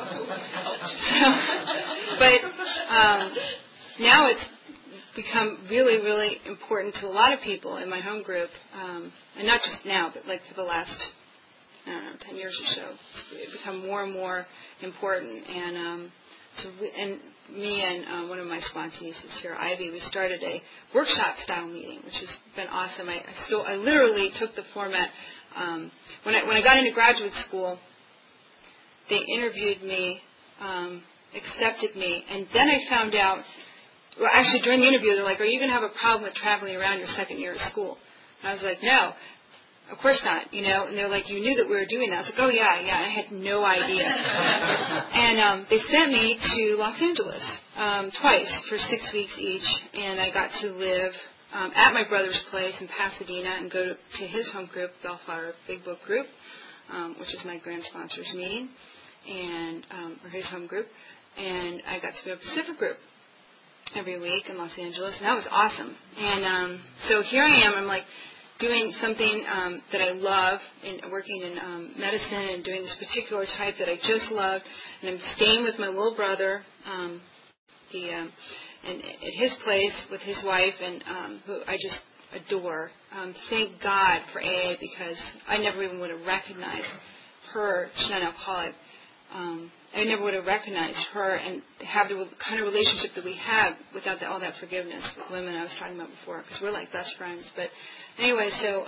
now it's become really, really important to a lot of people in my home group, and not just now, but like for the last 10 years or so. It's become more and more important. And me and one of my sponsees is here, Ivy, we started a workshop-style meeting, which has been awesome. I literally took the format. When I got into graduate school, they interviewed me, accepted me, and then I found out, well, actually during the interview, they're like, are you going to have a problem with traveling around your second year of school? And I was like, no. Of course not, And they're like, you knew that we were doing that. I was like, oh, yeah, I had no idea. And they sent me to Los Angeles twice for 6 weeks each, and I got to live at my brother's place in Pasadena and go to his home group, Bellflower Big Book Group, which is my grand sponsor's meeting, or his home group. And I got to go to Pacific Group every week in Los Angeles, and that was awesome. And so here I am, I'm like, doing something that I love, working in medicine and doing this particular type that I just loved, and I'm staying with my little brother and at his place with his wife, and who I just adore. Thank God for AA, because I never even would have recognized her. She's not an alcoholic. I never would have recognized her and have the kind of relationship that we have without all that forgiveness with women I was talking about before, because we're like best friends. But anyway, so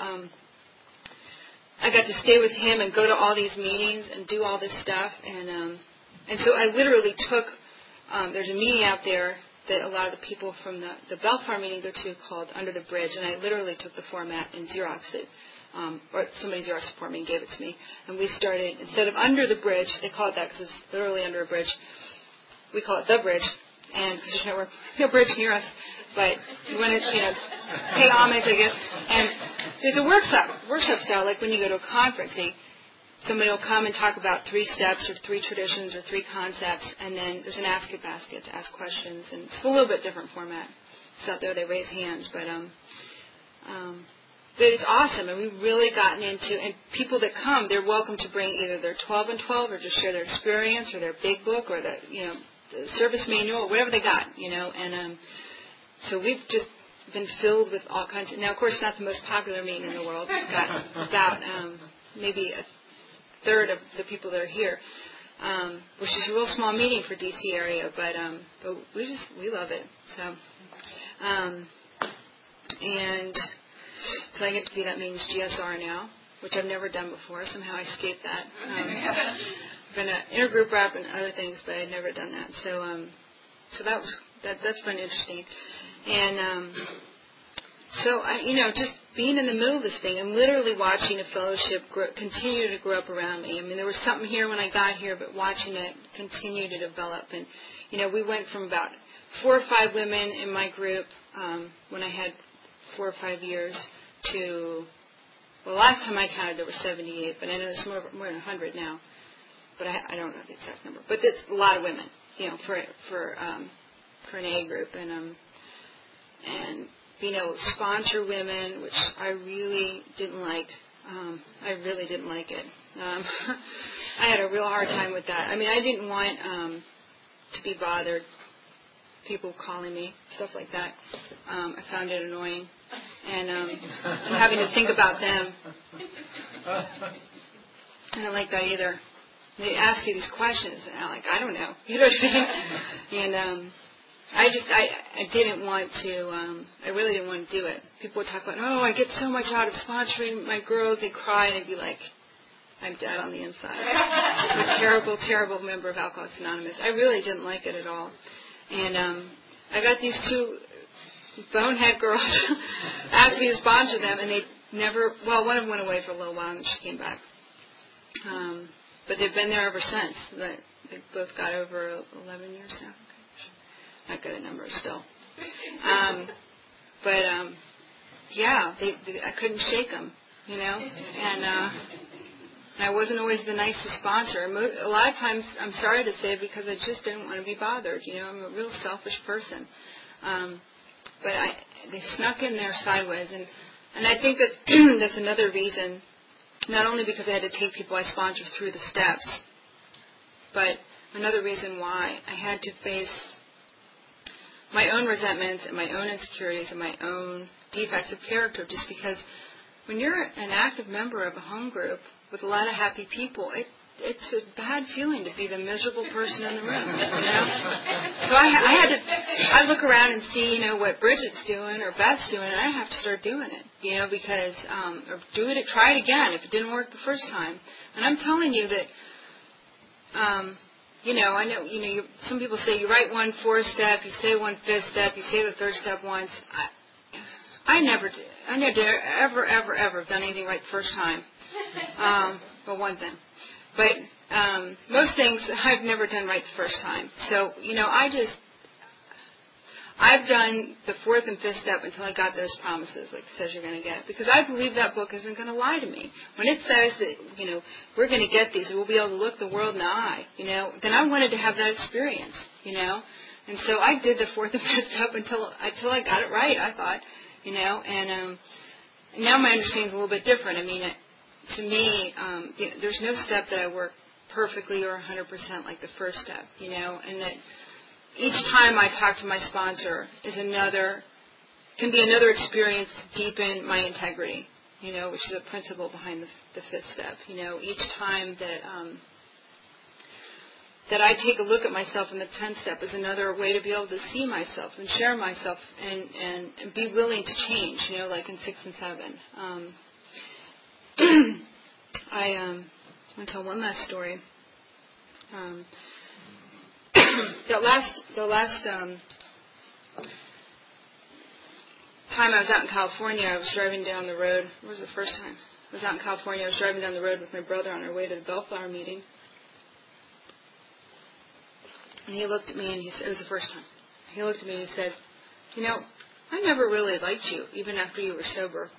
I got to stay with him and go to all these meetings and do all this stuff. And so I literally took, there's a meeting out there that a lot of the people from the Bellflower meeting go to called Under the Bridge, and I literally took the format and Xeroxed it. Or somebody Xeroxed it for me and gave it to me. And we started, instead of Under the Bridge, they call it that because it's literally under a bridge. We call it The Bridge, and because there's no bridge near us. But you want to, pay homage, I guess. And there's a workshop style, like when you go to a conference, somebody will come and talk about 3 steps or 3 traditions or 3 concepts, and then there's an ask it basket to ask questions, and it's a little bit different format. It's out there, they raise hands, but it's awesome, and we've really gotten into, and people that come, they're welcome to bring either their 12 and 12 or just share their experience or their big book or the service manual or whatever they got, and so we've just been filled with all kinds of, now of course it's not the most popular meeting in the world. It's got about maybe a third of the people that are here, which is a real small meeting for DC area, but we love it. So, and so I get to be that meeting's GSR now, which I've never done before. Somehow I escaped that. I've been an intergroup rep and other things, but I'd never done that. So, so that's been interesting. And so I, just being in the middle of this thing and literally watching a fellowship continue to grow up around me. I mean, there was something here when I got here, but watching it continue to develop. And we went from about 4 or 5 women in my group when I had 4 or 5 years to, well, last time I counted there were 78, but I know there's more than 100 now. But I don't know the exact number. But it's a lot of women, for an A group, and being able to sponsor women, which I really didn't like. I really didn't like it. I had a real hard time with that. I mean, I didn't want to be bothered, people calling me, stuff like that. I found it annoying, and having to think about them. I don't like that either. They ask you these questions, and I'm like, I don't know. You know what I mean? And I didn't want to, I really didn't want to do it. People would talk about, oh, I get so much out of sponsoring my girls. They cry, and I'd be like, I'm dead on the inside. I'm a terrible, terrible member of Alcoholics Anonymous. I really didn't like it at all. And I got these two bonehead girls asked me to sponsor them, and they never, well, one of them went away for a little while, and she came back. But they've been there ever since. They both got over 11 years now. Not good at numbers still. Yeah, I couldn't shake them, you know. And I wasn't always the nicest sponsor. A lot of times, I'm sorry to say, because I just didn't want to be bothered. You know, I'm a real selfish person. But they snuck in there sideways, and I think that's another reason. Not only because I had to take people I sponsored through the steps, but another reason why I had to face my own resentments and my own insecurities and my own defects of character, just because when you're an active member of a home group with a lot of happy people, it's a bad feeling to be the miserable person in the room, you know? So I look around and see, you know, what Bridget's doing or Beth's doing, and I have to start doing it, you know, because, or try it again if it didn't work the first time. And I'm telling you that, you know, I know, you know, some people say you write 1 4th step, you say 1 5th step, you say the 3rd step once. I never ever done anything right the first time. Well, one thing. But most things I've never done right the first time. So, you know, I've done the 4th and 5th step until I got those promises, like it says you're going to get. Because I believe that book isn't going to lie to me. When it says that, you know, we're going to get these, we'll be able to look the world in the eye, you know, then I wanted to have that experience, you know. And so I did the 4th and 5th step until I got it right, I thought, you know. And now my understanding is a little bit different. I mean, to me, there's no step that I work perfectly or 100% like the first step, you know, and that each time I talk to my sponsor can be another experience to deepen my integrity, you know, which is a principle behind the 5th step. You know, each time that I take a look at myself in the 10th step is another way to be able to see myself and share myself and be willing to change, you know, like in 6 and 7. I want to tell one last story. The last time I was out in California, I was driving down the road. What was the first time? I was out in California. I was driving down the road with my brother on our way to the Bellflower meeting. And he looked at me, and he said, it was the first time. He looked at me and he said, you know, I never really liked you, even after you were sober.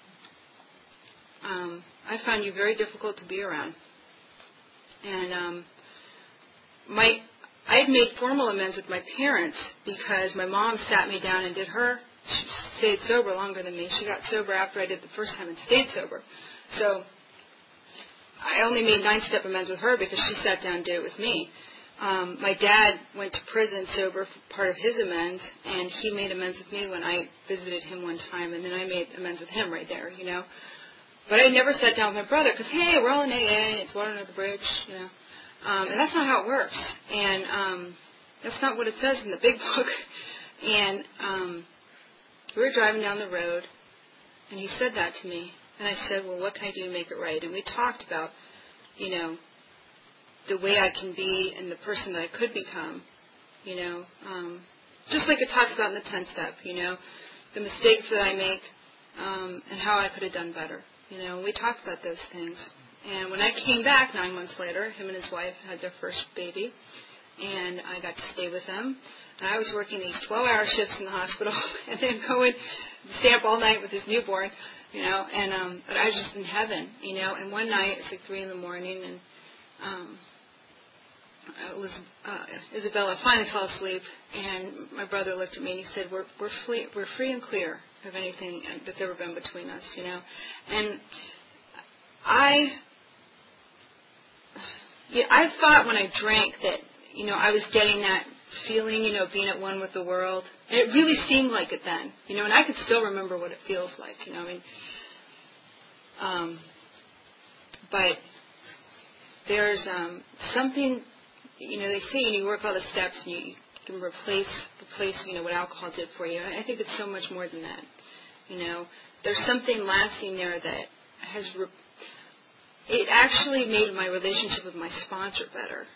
I found you very difficult to be around. And I had made formal amends with my parents because my mom sat me down and she stayed sober longer than me. She got sober after I did the first time and stayed sober. So I only made 9-step amends with her because she sat down and did it with me. My dad went to prison sober for part of his amends, and he made amends with me when I visited him one time, and then I made amends with him right there, you know. But I never sat down with my brother because, hey, we're all in AA, and it's water under the bridge, you know. And that's not how it works. And that's not what it says in the big book. And we were driving down the road, and he said that to me. And I said, well, what can I do to make it right? And we talked about, you know, the way I can be and the person that I could become, you know. Just like it talks about in the 10th step, you know, the mistakes that I make and how I could have done better. You know, we talked about those things. And when I came back 9 months later, him and his wife had their first baby, and I got to stay with them. And I was working these 12-hour shifts in the hospital, and then going stay up all night with his newborn, you know. And but I was just in heaven, you know. And one night it's like 3 a.m, and it was Isabella finally fell asleep, and my brother looked at me and he said, "We're free and clear of anything that's ever been between us, you know." And I thought when I drank that, you know, I was getting that feeling, you know, being at one with the world. And it really seemed like it then, you know, and I could still remember what it feels like, you know. I mean, but there's something, they say you work all the steps and you can replace, what alcohol did for you. And I think it's so much more than that. There's something lasting there that has, it actually made my relationship with my sponsor better.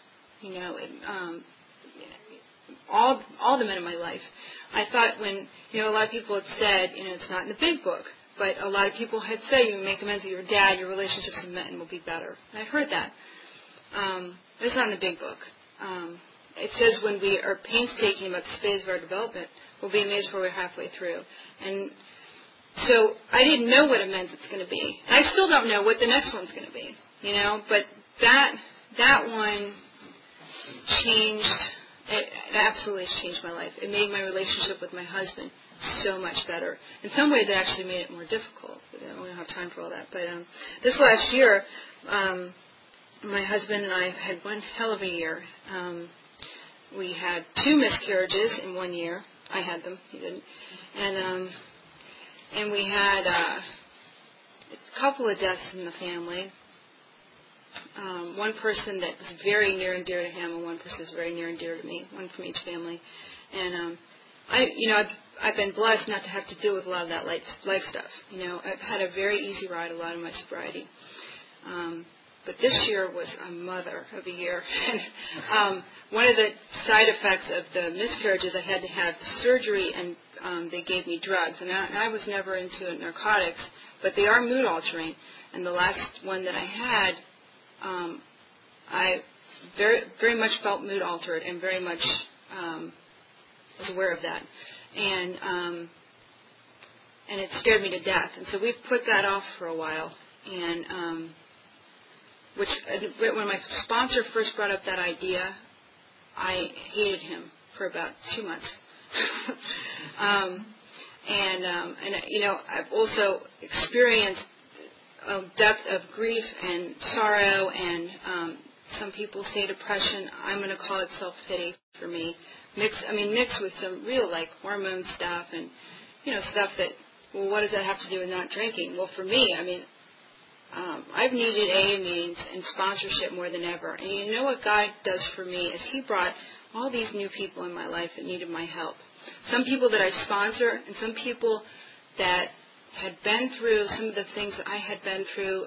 All the men in my life. I thought when, a lot of people had said, it's not in the big book, but a lot of people had said, you make amends with your dad, your relationships with men will be better. And I heard that. It's not in the big book. It says when we are painstaking about the phase of our development, we'll be amazed before we're halfway through. And so I didn't know what amends it's going to be. And I still don't know what the next one's going to be, but that one changed. It absolutely has changed my life. It made my relationship with my husband so much better. In some ways, it actually made it more difficult. We don't have time for all that. But this last year, my husband and I had one hell of a year. We had 2 miscarriages in 1 year. I had them. He didn't. And we had a couple of deaths in the family. One person that was very near and dear to him, and one person was very near and dear to me, one from each family. And I've been blessed not to have to deal with a lot of that life stuff. I've had a very easy ride a lot of my sobriety. But this year was a mother of a year. And one of the side effects of the miscarriages, I had to have surgery, and they gave me drugs. And I was never into narcotics, but they are mood altering. And the last one that I had, I very, very much felt mood altered and very much was aware of that. And it scared me to death. And so we've put that off for a while. And when my sponsor first brought up that idea, I hated him for about 2 months. I've also experienced a depth of grief and sorrow, and some people say depression. I'm going to call it self-pity for me. Mixed with some real hormone stuff and stuff that. Well, what does that have to do with not drinking? Well, for me, I've needed AA meetings and sponsorship more than ever. And you know what God does for me is He brought all these new people in my life that needed my help. Some people that I sponsor, and some people that had been through some of the things that I had been through,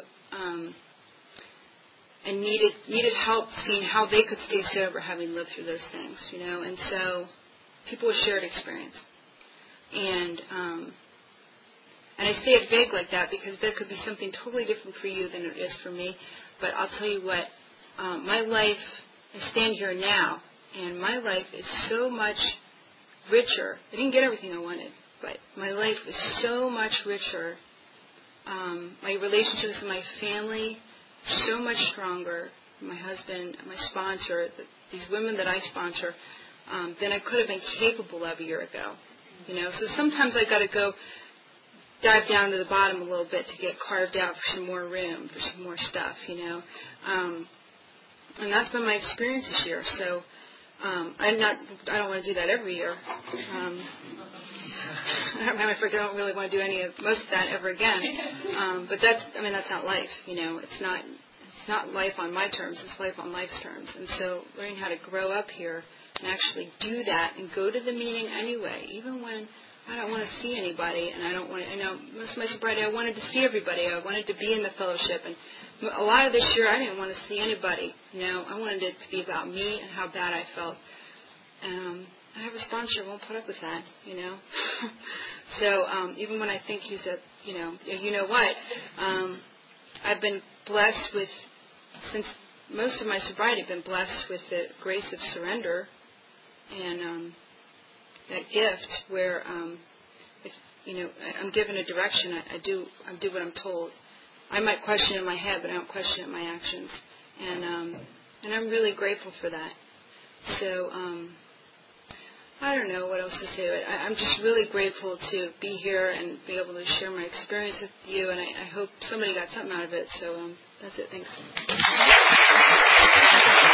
and needed help seeing how they could stay sober, having lived through those things, And so, people with shared experience, and I say it vague like that because there could be something totally different for you than it is for me. But I'll tell you what, my life, I stand here now, and my life is so much richer. I didn't get everything I wanted, but my life is so much richer. My relationships with my family so much stronger. My husband, my sponsor, these women that I sponsor, than I could have been capable of a year ago. So sometimes I got to go dive down to the bottom a little bit to get carved out for some more room, for some more stuff, And that's been my experience this year. So I don't want to do that every year. I don't really want to do most of that ever again. But that's not life, It's not life on my terms. It's life on life's terms. And so learning how to grow up here and actually do that and go to the meeting anyway, even when I don't want to see anybody, and I don't want to, most of my sobriety, I wanted to see everybody. I wanted to be in the fellowship, and a lot of this year, I didn't want to see anybody. I wanted it to be about me and how bad I felt. I have a sponsor who won't put up with that, So even when I think he's I've been blessed with, since most of my sobriety, I've been blessed with the grace of surrender, and that gift where, I'm given a direction, I do what I'm told. I might question in my head, but I don't question in my actions, and I'm really grateful for that. So I don't know what else to say, but I'm just really grateful to be here and be able to share my experience with you, and I hope somebody got something out of it. So that's it. Thanks.